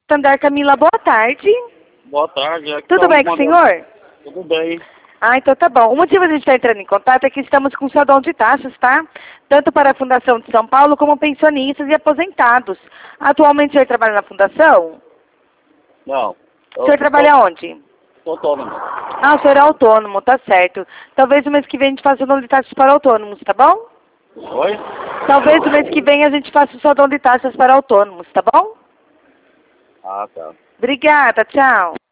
Santander, Camila, boa tarde. Boa tarde. Aqui Tudo tá bem com o senhor? Tudo bem. Ah, então tá bom. O motivo de a gente estar entrando em contato é que estamos com saldão de taxas, tá? Tanto para a Fundação de São Paulo como pensionistas e aposentados. Atualmente o senhor trabalha na Fundação? Não. O senhor trabalha onde? Sou autônomo. Ah, o senhor é autônomo, tá certo. Talvez o mês que vem a gente faça o saldão de taxas para autônomos, tá bom? Oi? Talvez o mês que vem a gente faça o saldão de taxas para autônomos, tá bom? Ah, tá. Obrigada, tchau.